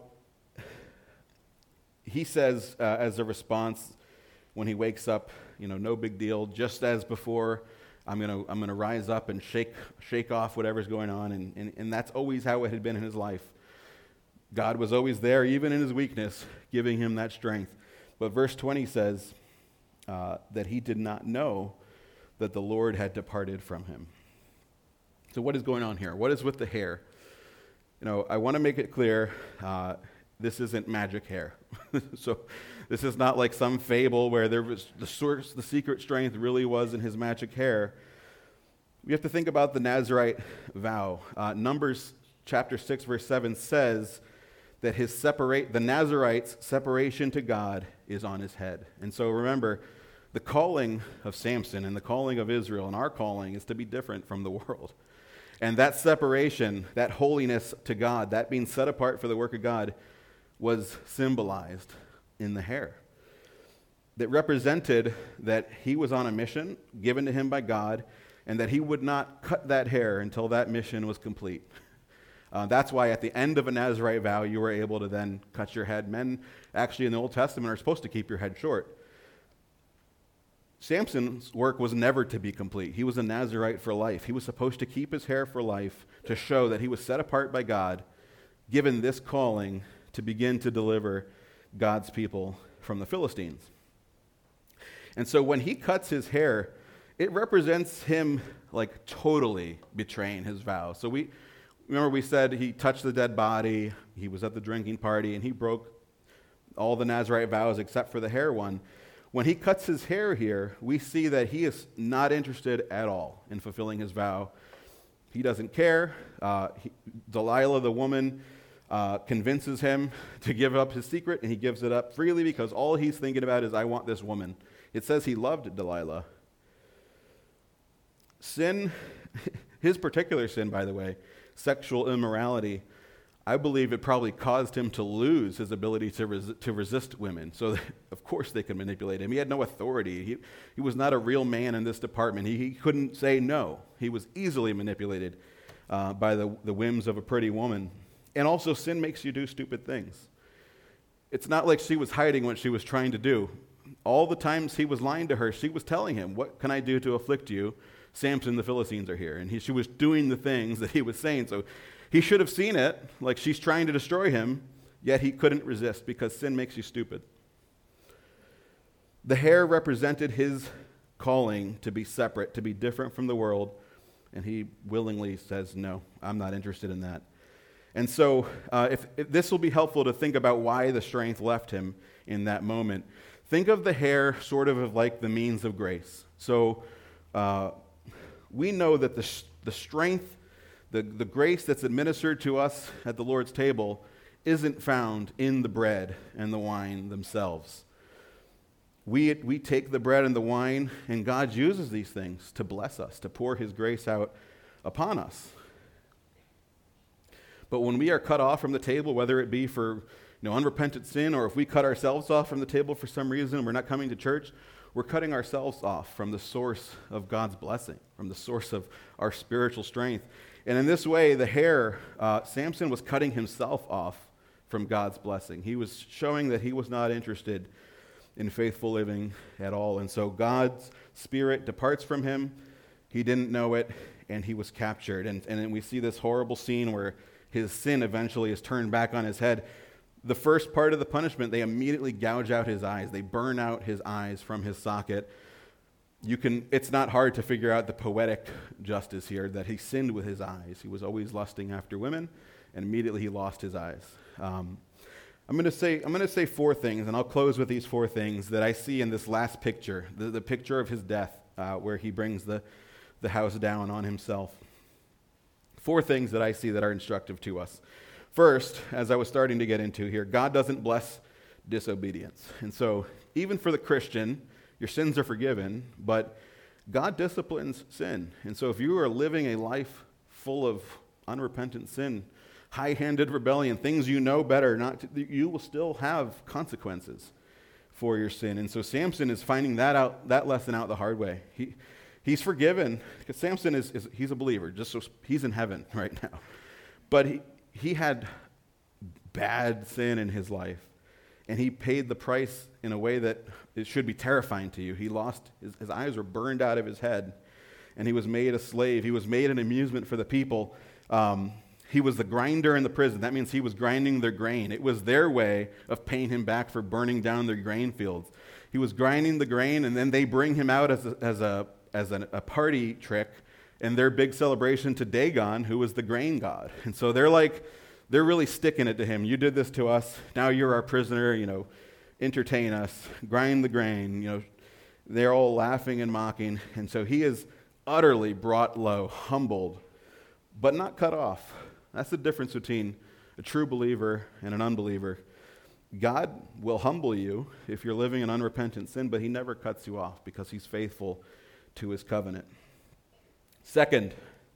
he says uh, as a response when he wakes up, you know, no big deal, just as before, I'm going to I'm gonna rise up and shake shake off whatever's going on, and, and, and that's always how it had been in his life. God was always there, even in his weakness, giving him that strength. But verse twenty says uh, that he did not know that the Lord had departed from him. So what is going on here? What is with the hair? You know, I want to make it clear, uh, this isn't magic hair. So this is not like some fable where there was the source, the secret strength really was in his magic hair. We have to think about the Nazirite vow. Uh, Numbers chapter six, verse seven says that his separate the Nazirite's separation to God is on his head. And so remember, the calling of Samson and the calling of Israel and our calling is to be different from the world. And that separation, that holiness to God, that being set apart for the work of God, was symbolized in the hair. That represented that he was on a mission given to him by God, and that he would not cut that hair until that mission was complete. Uh, that's why at the end of a Nazirite vow, you were able to then cut your head. Men, actually in the Old Testament, are supposed to keep your head short. Samson's work was never to be complete. He was a Nazirite for life. He was supposed to keep his hair for life to show that he was set apart by God, given this calling to begin to deliver God's people from the Philistines. And so when he cuts his hair, it represents him like totally betraying his vow. So we remember we said he touched the dead body, he was at the drinking party, and he broke all the Nazirite vows except for the hair one. When he cuts his hair here, we see that he is not interested at all in fulfilling his vow. He doesn't care. Uh, he, Delilah, the woman, uh, convinces him to give up his secret, and he gives it up freely because all he's thinking about is, I want this woman. It says he loved Delilah. Sin, his particular sin, by the way, sexual immorality, I believe it probably caused him to lose his ability to, res- to resist women. So, that, of course, they could manipulate him. He had no authority. He, he was not a real man in this department. He, he couldn't say no. He was easily manipulated uh, by the, the whims of a pretty woman. And also, sin makes you do stupid things. It's not like she was hiding what she was trying to do. All the times he was lying to her, she was telling him, what can I do to afflict you? Samson, the Philistines are here. And he, she was doing the things that he was saying. So he should have seen it, like she's trying to destroy him, yet he couldn't resist because sin makes you stupid. The hair represented his calling to be separate, to be different from the world, and he willingly says, no, I'm not interested in that. And so uh, if, if this will be helpful to think about why the strength left him in that moment. Think of the hair sort of like the means of grace. So uh, we know that the, the strength The, the grace that's administered to us at the Lord's table isn't found in the bread and the wine themselves. We, we take the bread and the wine, and God uses these things to bless us, to pour his grace out upon us. But when we are cut off from the table, whether it be for you know, unrepentant sin, or if we cut ourselves off from the table for some reason, we're not coming to church, we're cutting ourselves off from the source of God's blessing, from the source of our spiritual strength. And in this way, the hair, uh, Samson was cutting himself off from God's blessing. He was showing that he was not interested in faithful living at all. And so God's spirit departs from him. He didn't know it, and he was captured. And, and then we see this horrible scene where his sin eventually is turned back on his head. The first part of the punishment, they immediately gouge out his eyes. They burn out his eyes from his socket. You can, it's not hard to figure out the poetic justice here that he sinned with his eyes. He was always lusting after women, and immediately he lost his eyes. Um, I'm going to say I'm going to say four things, and I'll close with these four things that I see in this last picture, the, the picture of his death, uh, where he brings the, the house down on himself. Four things that I see that are instructive to us. First, as I was starting to get into here, God doesn't bless disobedience. And so even for the Christian, your sins are forgiven, but God disciplines sin. And so if you are living a life full of unrepentant sin, high-handed rebellion, things you know better, not to, you will still have consequences for your sin. And so Samson is finding that out, that lesson out the hard way. He he's forgiven because Samson is, is he's a believer, just so he's in heaven right now. But he he had bad sin in his life, and he paid the price in a way that it should be terrifying to you. He lost his, his eyes were burned out of his head, and he was made a slave. He was made an amusement for the people. Um, He was the grinder in the prison. That means he was grinding their grain. It was their way of paying him back for burning down their grain fields. He was grinding the grain, and then they bring him out as a, as a, as an, a party trick in their big celebration to Dagon, who was the grain god. And so they're like, they're really sticking it to him. You did this to us. Now you're our prisoner. You know, entertain us. Grind the grain. You know, they're all laughing and mocking. And so he is utterly brought low, humbled, but not cut off. That's the difference between a true believer and an unbeliever. God will humble you if you're living in unrepentant sin, but he never cuts you off because he's faithful to his covenant. Second,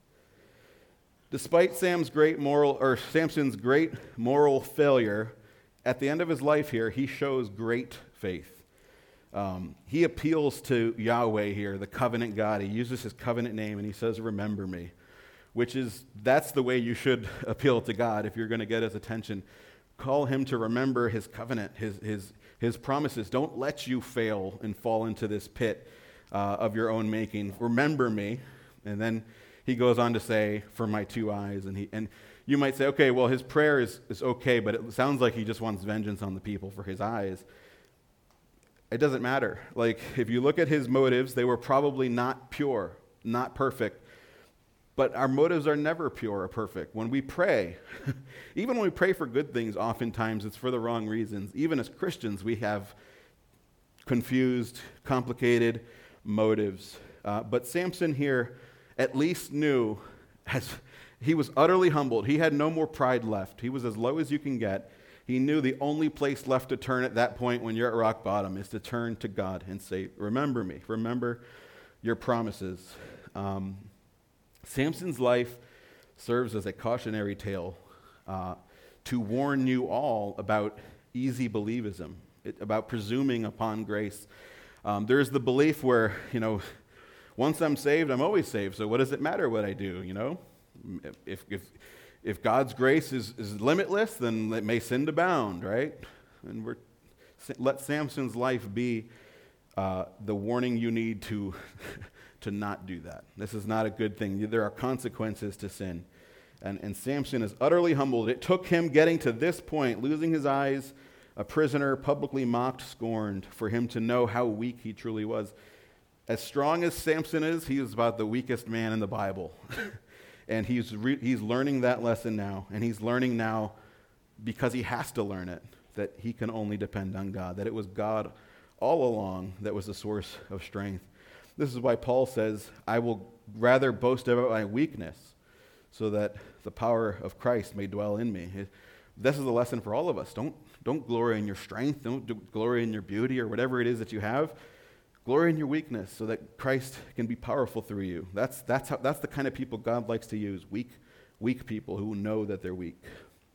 despite Sam's great moral or Samson's great moral failure, at the end of his life here, he shows great faith. Um, he appeals to Yahweh here, the covenant God. He uses his covenant name and he says, "Remember me." Which is, that's the way you should appeal to God if you're going to get his attention. Call him to remember his covenant, his his his promises. Don't let you fail and fall into this pit uh, of your own making. Remember me. And then he goes on to say, "For my two eyes." And he and you might say, okay, well, his prayer is, is okay, but it sounds like he just wants vengeance on the people for his eyes. It doesn't matter. Like, if you look at his motives, they were probably not pure, not perfect. But our motives are never pure or perfect. When we pray, even when we pray for good things, oftentimes it's for the wrong reasons. Even as Christians, we have confused, complicated motives. Uh, but Samson here at least knew, as he was utterly humbled. He had no more pride left. He was as low as you can get. He knew the only place left to turn at that point when you're at rock bottom is to turn to God and say, "Remember me. Remember your promises." Um, Samson's life serves as a cautionary tale uh, to warn you all about easy believism, it, about presuming upon grace. Um, there's the belief where, you know, once I'm saved, I'm always saved, so what does it matter what I do, you know? If if, if God's grace is, is limitless, then it may sin abound, right? And we're let Samson's life be uh, the warning you need to to not do that. This is not a good thing. There are consequences to sin. And, and Samson is utterly humbled. It took him getting to this point, losing his eyes, a prisoner, publicly mocked, scorned, for him to know how weak he truly was. As strong as Samson is, he is about the weakest man in the Bible. And he's re- he's learning that lesson now. And he's learning now, because he has to learn it, that he can only depend on God, that it was God all along that was the source of strength. This is why Paul says, "I will rather boast about my weakness so that the power of Christ may dwell in me." This is a lesson for all of us. Don't, don't glory in your strength. Don't do, glory in your beauty or whatever it is that you have. Glory in your weakness so that Christ can be powerful through you. That's, that's, how, that's the kind of people God likes to use, weak, weak people who know that they're weak.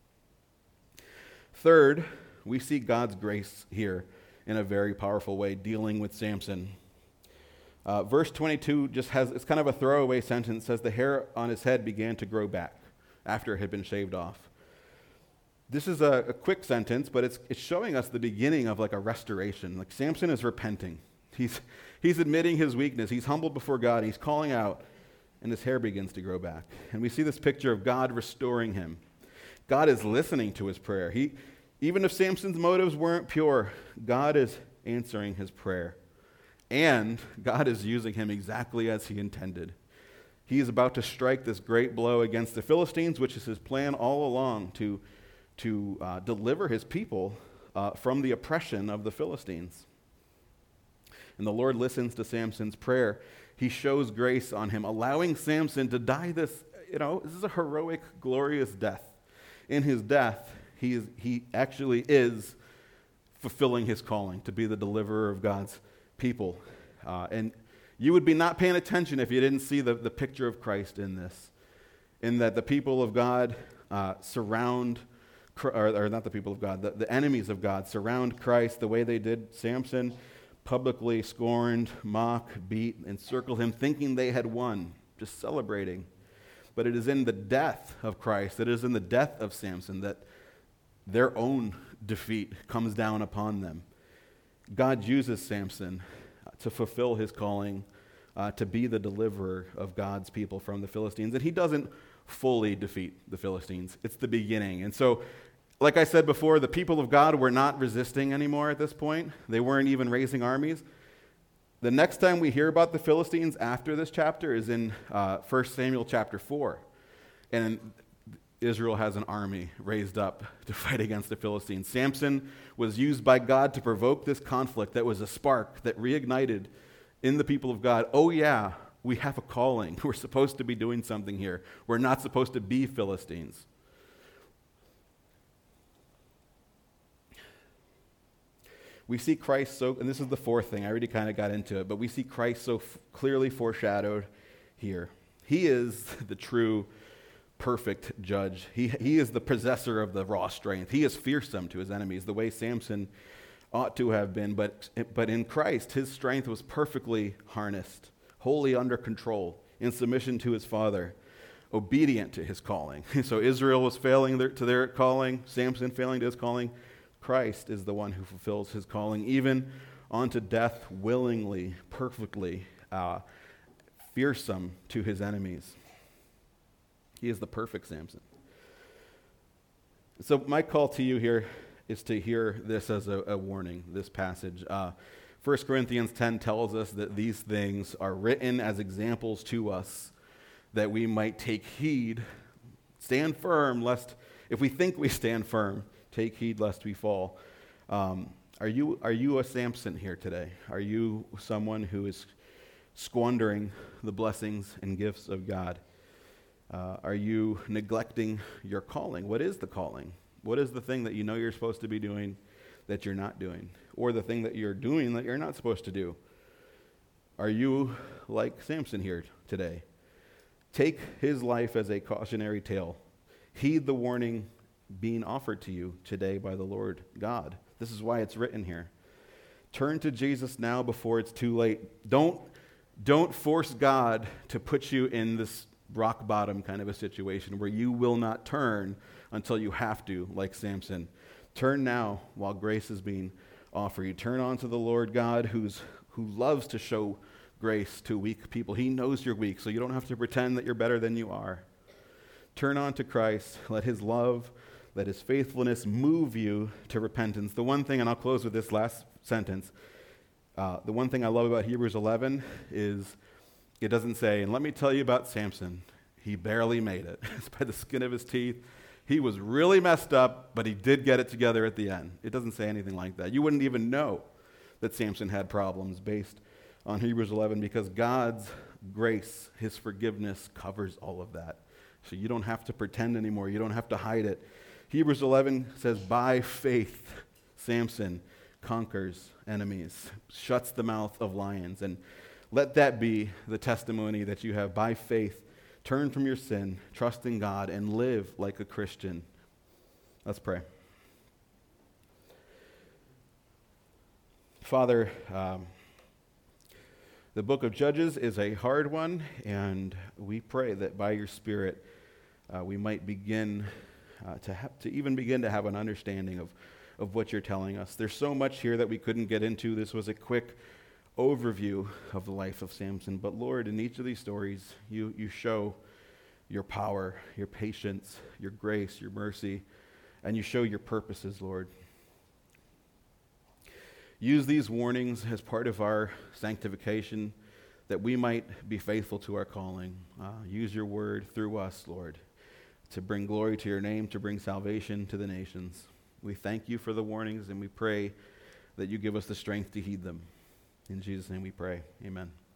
Third, we see God's grace here in a very powerful way, dealing with Samson. Uh, verse twenty-two just has, it's kind of a throwaway sentence, says the hair on his head began to grow back after it had been shaved off. This is a, a quick sentence, but it's it's showing us the beginning of like a restoration. Like Samson is repenting. He's he's admitting his weakness. He's humbled before God. He's calling out, and his hair begins to grow back. And we see this picture of God restoring him. God is listening to his prayer. He, even if Samson's motives weren't pure, God is answering his prayer. And God is using him exactly as he intended. He is about to strike this great blow against the Philistines, which is his plan all along, to, to uh, deliver his people uh, from the oppression of the Philistines. And the Lord listens to Samson's prayer. He shows grace on him, allowing Samson to die this, you know, this is a heroic, glorious death. In his death, he is, he actually is fulfilling his calling to be the deliverer of God's people. Uh, and you would be not paying attention if you didn't see the, the picture of Christ in this, in that the people of God uh, surround, or, or not the people of God, the, the enemies of God surround Christ the way they did Samson, publicly scorned, mock, beat, encircle him, thinking they had won, just celebrating. But it is in the death of Christ, it is in the death of Samson that their own defeat comes down upon them. God uses Samson to fulfill his calling, uh, to be the deliverer of God's people from the Philistines. And he doesn't fully defeat the Philistines. It's the beginning. And so, like I said before, the people of God were not resisting anymore at this point. They weren't even raising armies. The next time we hear about the Philistines after this chapter is in uh, First Samuel chapter four. And Israel has an army raised up to fight against the Philistines. Samson was used by God to provoke this conflict that was a spark that reignited in the people of God. Oh yeah, we have a calling. We're supposed to be doing something here. We're not supposed to be Philistines. We see Christ so, and this is the fourth thing, I already kind of got into it, but we see Christ so f- clearly foreshadowed here. He is the true, perfect judge. He, he is the possessor of the raw strength. He is fearsome to his enemies, the way Samson ought to have been, but, but in Christ, his strength was perfectly harnessed, wholly under control, in submission to his Father, obedient to his calling. So Israel was failing their, to their calling, Samson failing to his calling. Christ is the one who fulfills his calling, even unto death willingly, perfectly, uh, fearsome to his enemies. He is the perfect Samson. So my call to you here is to hear this as a, a warning, this passage. Uh, First Corinthians ten tells us that these things are written as examples to us, that we might take heed, stand firm, lest, if we think we stand firm, take heed lest we fall. Um, are you are you a Samson here today? Are you someone who is squandering the blessings and gifts of God? Uh, are you neglecting your calling? What is the calling? What is the thing that you know you're supposed to be doing that you're not doing? Or the thing that you're doing that you're not supposed to do? Are you like Samson here today? Take his life as a cautionary tale. Heed the warning being offered to you today by the Lord God. This is why it's written here. Turn to Jesus now before it's too late. Don't, don't force God to put you in this rock bottom kind of a situation where you will not turn until you have to, like Samson. Turn now while grace is being offered you. Turn on to the Lord God who's, who loves to show grace to weak people. He knows you're weak, so you don't have to pretend that you're better than you are. Turn on to Christ. Let his love, let his faithfulness move you to repentance. The one thing, and I'll close with this last sentence, uh, the one thing I love about Hebrews eleven is it doesn't say, and let me tell you about Samson. He barely made it. It's by the skin of his teeth. He was really messed up, but he did get it together at the end. It doesn't say anything like that. You wouldn't even know that Samson had problems based on Hebrews eleven because God's grace, his forgiveness, covers all of that. So you don't have to pretend anymore. You don't have to hide it. Hebrews eleven says, by faith, Samson conquers enemies, shuts the mouth of lions. And let that be the testimony that you have by faith. Turn from your sin, trust in God, and live like a Christian. Let's pray. Father, um, the book of Judges is a hard one, and we pray that by your Spirit uh, we might begin uh, to have, to even begin to have an understanding of, of what you're telling us. There's so much here that we couldn't get into. This was a quick overview of the life of Samson. But Lord, in each of these stories, you, you show your power, your patience, your grace, your mercy, and you show your purposes, Lord. Use these warnings as part of our sanctification that we might be faithful to our calling. Uh, use your word through us, Lord, to bring glory to your name, to bring salvation to the nations. We thank you for the warnings, and we pray that you give us the strength to heed them. In Jesus' name we pray. Amen.